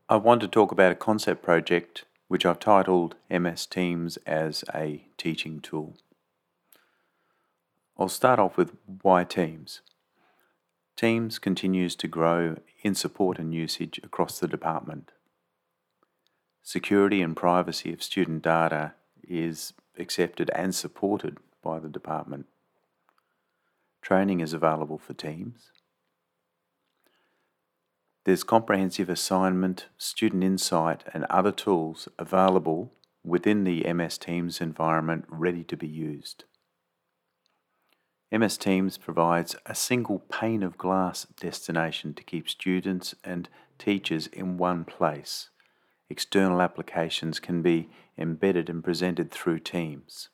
I want to talk about a concept project which I've titled MS Teams as a teaching tool. I'll start off with why Teams. Teams continues to grow in support and usage across the department. Security and privacy of student data is accepted and supported by the department. Training is available for Teams. There's comprehensive assignment, student insight, and other tools available within the MS Teams environment ready to be used. MS Teams provides a single pane of glass destination to keep students and teachers in one place. External applications can be embedded and presented through Teams.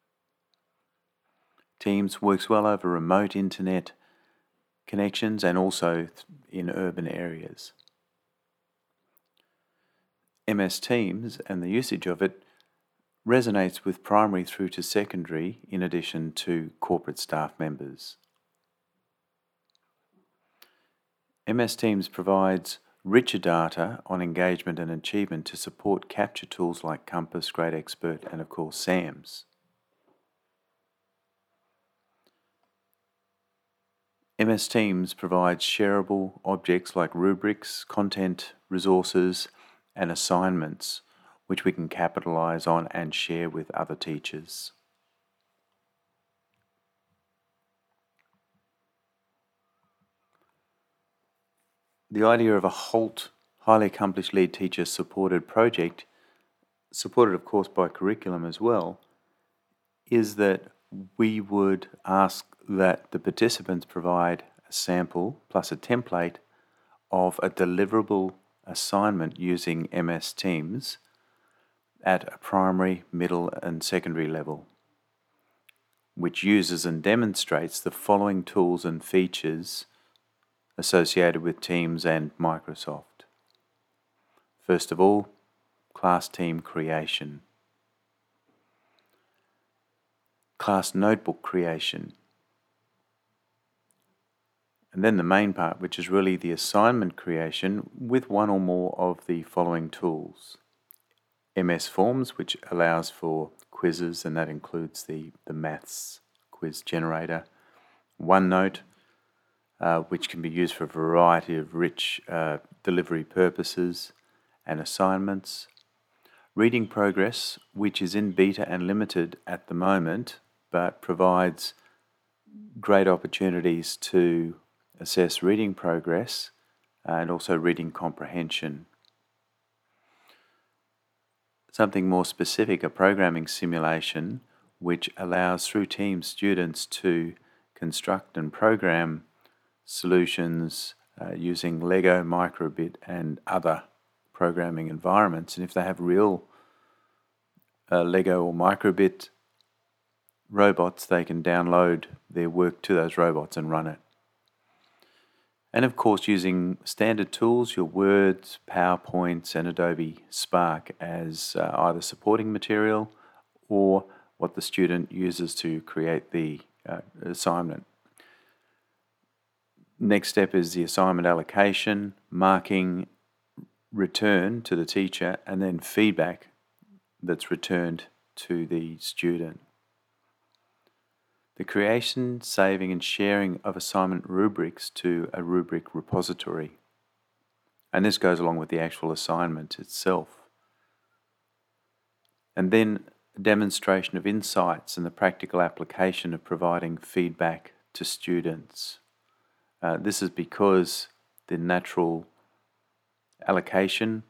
Teams works well over remote internet connections and also in urban areas. MS Teams and the usage of it resonates with primary through to secondary in addition to corporate staff members. MS Teams provides richer data on engagement and achievement to support capture tools like Compass, Great Expert, and of course SAMS. MS Teams provides shareable objects like rubrics, content, resources, and assignments, which we can capitalize on and share with other teachers. The idea of a HALT, highly accomplished lead teacher supported project, supported of course by curriculum as well, is that we would ask that the participants provide a sample plus a template of a deliverable assignment using MS Teams at a primary, middle and secondary level, which uses and demonstrates the following tools and features associated with Teams and Microsoft. First of all, class team creation, class notebook creation, and then the main part, which is really the assignment creation with one or more of the following tools. MS Forms, which allows for quizzes, and that includes the maths quiz generator. OneNote, which can be used for a variety of rich delivery purposes and assignments. Reading Progress, which is in beta and limited at the moment, but provides great opportunities to assess reading progress and also reading comprehension. Something more specific, a programming simulation, which allows through Teams students to construct and program solutions using Lego, Microbit and other programming environments. And if they have real Lego or Microbit robots, they can download their work to those robots and run it. And of course, using standard tools, your Words, PowerPoints, and Adobe Spark as either supporting material or what the student uses to create the assignment. Next step is the assignment allocation, marking, return to the teacher, and then feedback that's returned to the student. The creation, saving and sharing of assignment rubrics to a rubric repository. And this goes along with the actual assignment itself. And then a demonstration of insights and the practical application of providing feedback to students. This is because the natural allocation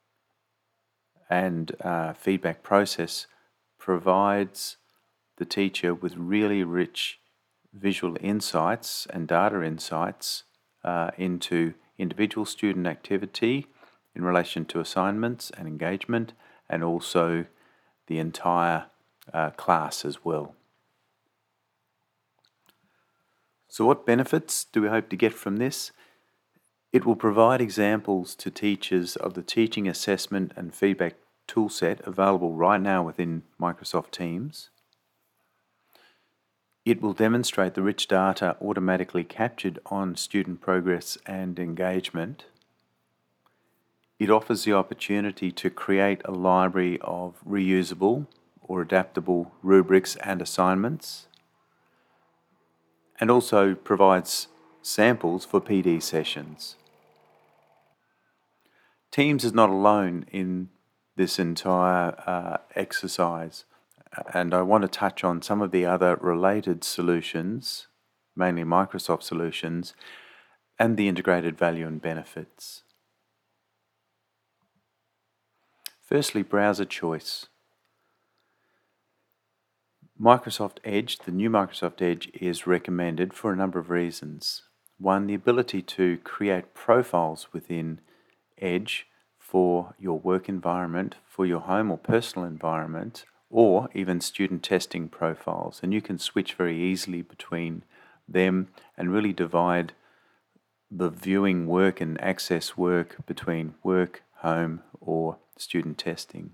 and feedback process provides the teacher with really rich visual insights and data insights into individual student activity in relation to assignments and engagement, and also the entire class as well. So what benefits do we hope to get from this? It will provide examples to teachers of the teaching assessment and feedback toolset available right now within Microsoft Teams. It will demonstrate the rich data automatically captured on student progress and engagement. It offers the opportunity to create a library of reusable or adaptable rubrics and assignments, and also provides samples for PD sessions. Teams is not alone in this entire exercise, and I want to touch on some of the other related solutions, mainly Microsoft solutions, and the integrated value and benefits. Firstly, browser choice. Microsoft Edge, the new Microsoft Edge, is recommended for a number of reasons. One, the ability to create profiles within Edge for your work environment, for your home or personal environment, or even student testing profiles. And you can switch very easily between them and really divide the viewing work and access work between work, home, or student testing.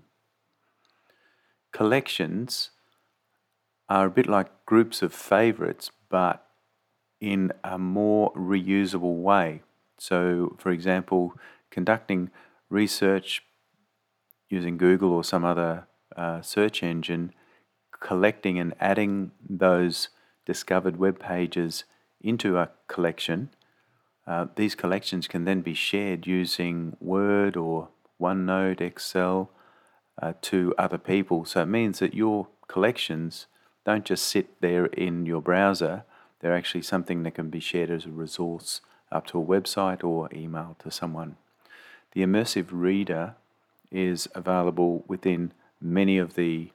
Collections are a bit like groups of favorites, but in a more reusable way. So, for example, conducting research using Google or some other search engine, collecting and adding those discovered web pages into a collection. These collections can then be shared using Word or OneNote, Excel to other people. So it means that your collections don't just sit there in your browser, they're actually something that can be shared as a resource up to a website or email to someone. The Immersive Reader is available within many of the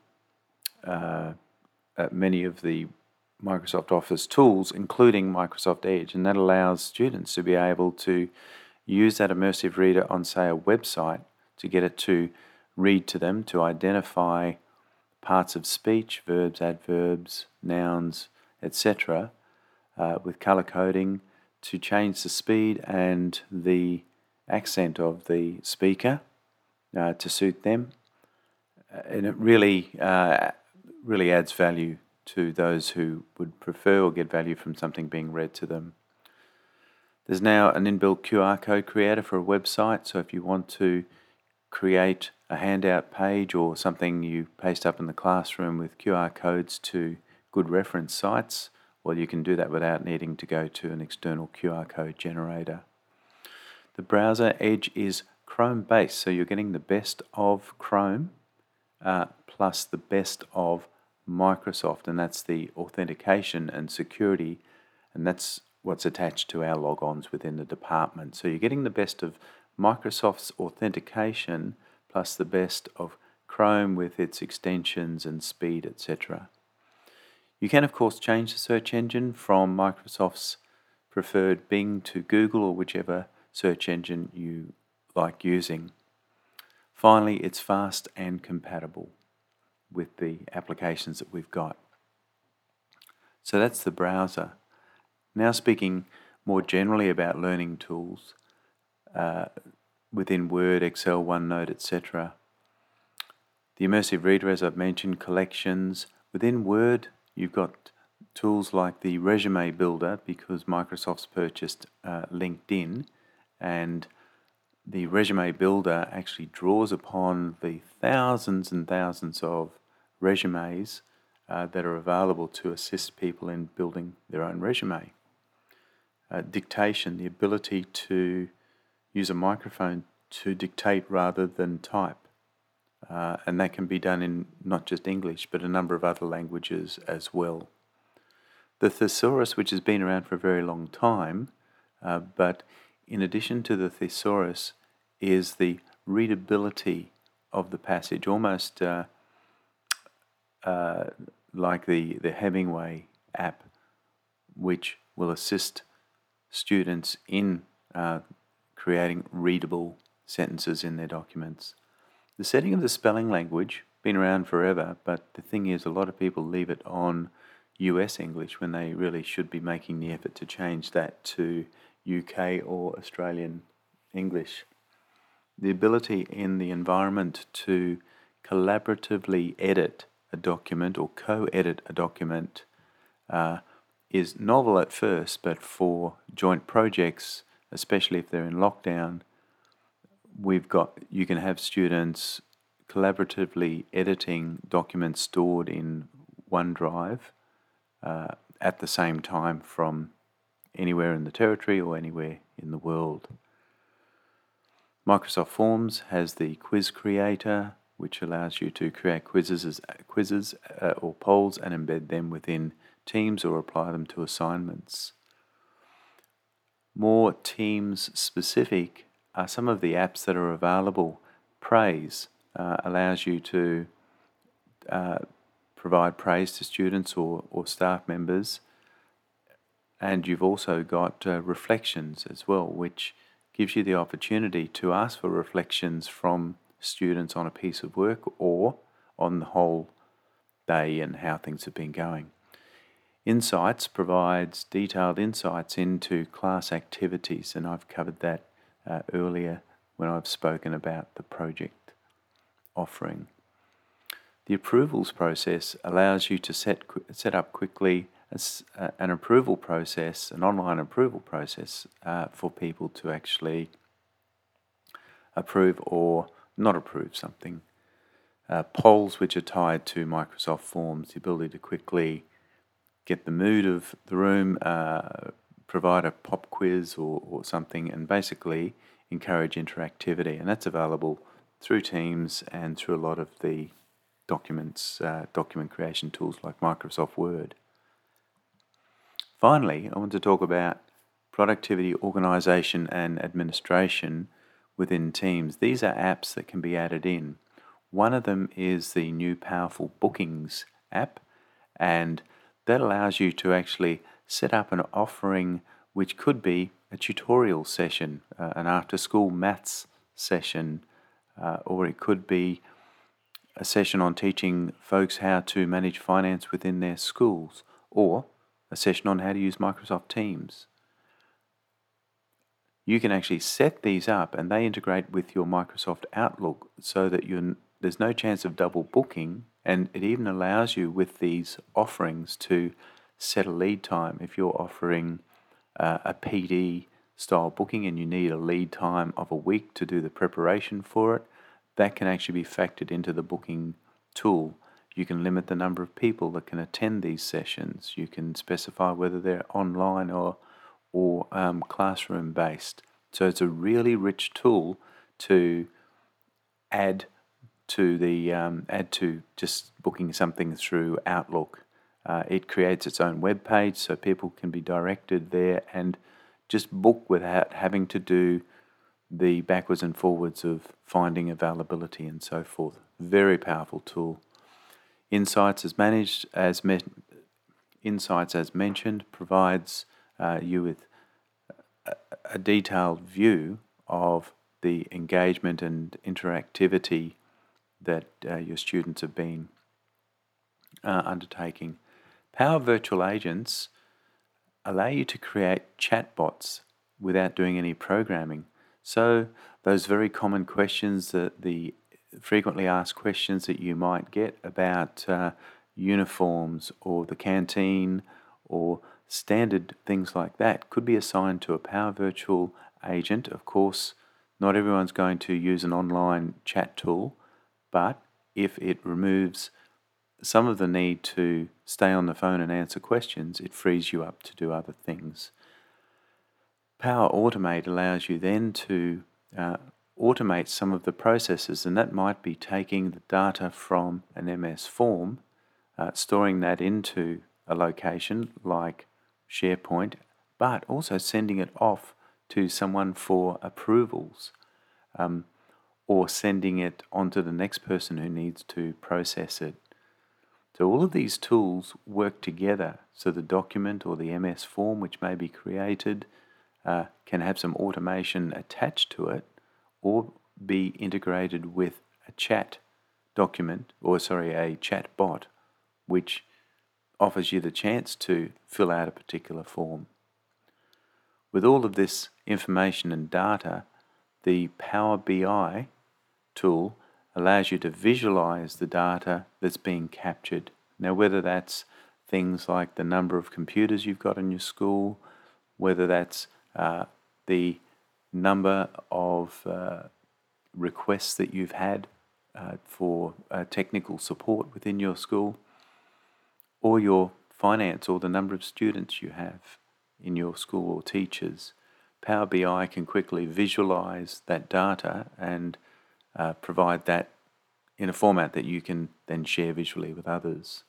Microsoft Office tools, including Microsoft Edge, and that allows students to be able to use that Immersive Reader on, say, a website to get it to read to them, to identify parts of speech, verbs, adverbs, nouns, etc., with color coding, to change the speed and the accent of the speaker to suit them. And it really adds value to those who would prefer or get value from something being read to them. There's now an inbuilt QR code creator for a website, so if you want to create a handout page or something you paste up in the classroom with QR codes to good reference sites, well, you can do that without needing to go to an external QR code generator. The browser Edge is Chrome based, so you're getting the best of Chrome plus the best of Microsoft, and that's the authentication and security, and that's what's attached to our logons within the department. So you're getting the best of Microsoft's authentication plus the best of Chrome with its extensions and speed, etc. You can, of course, change the search engine from Microsoft's preferred Bing to Google or whichever search engine you like using. Finally, it's fast and compatible with the applications that we've got. So that's the browser. Now speaking more generally about learning tools within Word, Excel, OneNote, etc. The Immersive Reader, as I've mentioned, collections. Within Word, you've got tools like the Resume Builder, because Microsoft's purchased LinkedIn, and the Resume Builder actually draws upon the thousands and thousands of resumes that are available to assist people in building their own resume. Dictation, the ability to use a microphone to dictate rather than type. And that can be done in not just English, but a number of other languages as well. The Thesaurus, which has been around for a very long time, but in addition to the Thesaurus is the readability of the passage, almost like the Hemingway app, which will assist students in creating readable sentences in their documents. The setting of the spelling language, been around forever, but the thing is a lot of people leave it on US English when they really should be making the effort to change that to UK or Australian English. The ability in the environment to collaboratively edit a document or co-edit a document is novel at first, but for joint projects, especially if they're in lockdown, you can have students collaboratively editing documents stored in OneDrive at the same time from anywhere in the territory or anywhere in the world. Microsoft Forms has the quiz creator, which allows you to create quizzes or polls and embed them within Teams or apply them to assignments. More Teams specific are some of the apps that are available. Praise allows you to provide praise to students or staff members, and you've also got Reflections as well, which gives you the opportunity to ask for reflections from students on a piece of work or on the whole day and how things have been going. Insights provides detailed insights into class activities, and I've covered that earlier when I've spoken about the project offering. The approvals process allows you to set up quickly an approval process, an online approval process for people to actually approve or not approve something. Polls which are tied to Microsoft Forms, the ability to quickly get the mood of the room, provide a pop quiz or something, and basically encourage interactivity. And that's available through Teams and through a lot of the document creation tools like Microsoft Word. Finally, I want to talk about productivity, organisation and administration within Teams. These are apps that can be added in. One of them is the new Powerful Bookings app, and that allows you to actually set up an offering which could be a tutorial session, an after-school maths session, or it could be a session on teaching folks how to manage finance within their schools, or a session on how to use Microsoft Teams. You can actually set these up and they integrate with your Microsoft Outlook so that there's no chance of double booking, and it even allows you with these offerings to set a lead time. If you're offering a PD style booking and you need a lead time of a week to do the preparation for it, that can actually be factored into the booking tool. You can limit the number of people that can attend these sessions. You can specify whether they're online or classroom based. So it's a really rich tool to add to just booking something through Outlook. It creates its own web page so people can be directed there and just book without having to do the backwards and forwards of finding availability and so forth. Very powerful tool. Insights as mentioned provides you with a detailed view of the engagement and interactivity that your students have been undertaking. Power Virtual Agents allow you to create chatbots without doing any programming. So those very common questions, the frequently asked questions that you might get about uniforms or the canteen or standard things like that, could be assigned to a Power Virtual Agent. Of course, not everyone's going to use an online chat tool, but if it removes some of the need to stay on the phone and answer questions, it frees you up to do other things. Power Automate allows you then to automate some of the processes, and that might be taking the data from an MS form, storing that into a location like SharePoint, but also sending it off to someone for approvals, or sending it on to the next person who needs to process it. So all of these tools work together so the document or the MS form which may be created can have some automation attached to it or be integrated with a chat bot which offers you the chance to fill out a particular form. With all of this information and data, the Power BI tool allows you to visualize the data that's being captured. Now, whether that's things like the number of computers you've got in your school, whether that's the number of requests that you've had for technical support within your school, or your finance or the number of students you have in your school or teachers. Power BI can quickly visualize that data and provide that in a format that you can then share visually with others.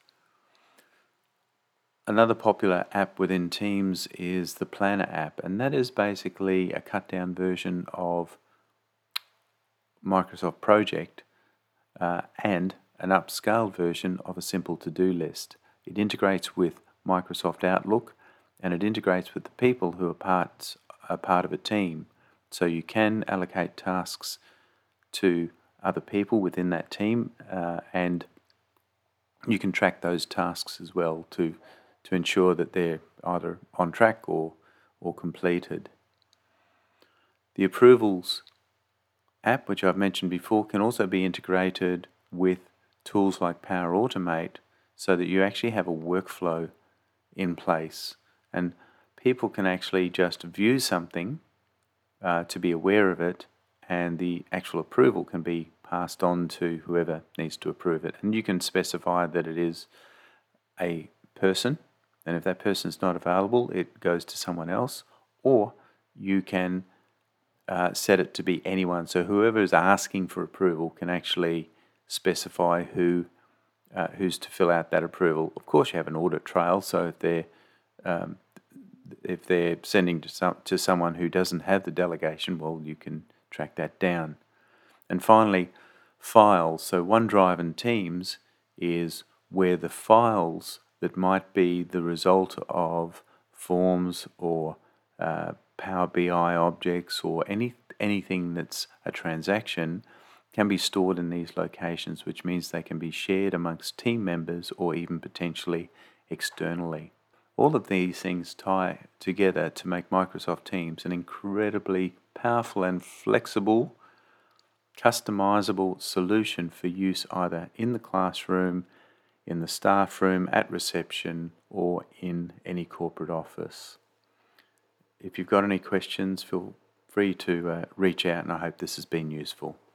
Another popular app within Teams is the Planner app, and that is basically a cut-down version of Microsoft Project and an upscaled version of a simple to-do list. It integrates with Microsoft Outlook, and it integrates with the people who are part of a team. So you can allocate tasks to other people within that team, and you can track those tasks as well to ensure that they're either on track or completed. The Approvals app, which I've mentioned before, can also be integrated with tools like Power Automate so that you actually have a workflow in place, and people can actually just view something to be aware of it, and the actual approval can be passed on to whoever needs to approve it. And you can specify that it is a person, and if that person is not available, it goes to someone else, or you can set it to be anyone. So whoever is asking for approval can actually specify who's to fill out that approval. Of course, you have an audit trail, so if they're sending to someone who doesn't have the delegation, well, you can track that down. And finally, files. So OneDrive and Teams is where the files that might be the result of forms or Power BI objects or anything that's a transaction can be stored in these locations, which means they can be shared amongst team members or even potentially externally. All of these things tie together to make Microsoft Teams an incredibly powerful and flexible, customizable solution for use either in the classroom, in the staff room, at reception, or in any corporate office. If you've got any questions, feel free to reach out, and I hope this has been useful.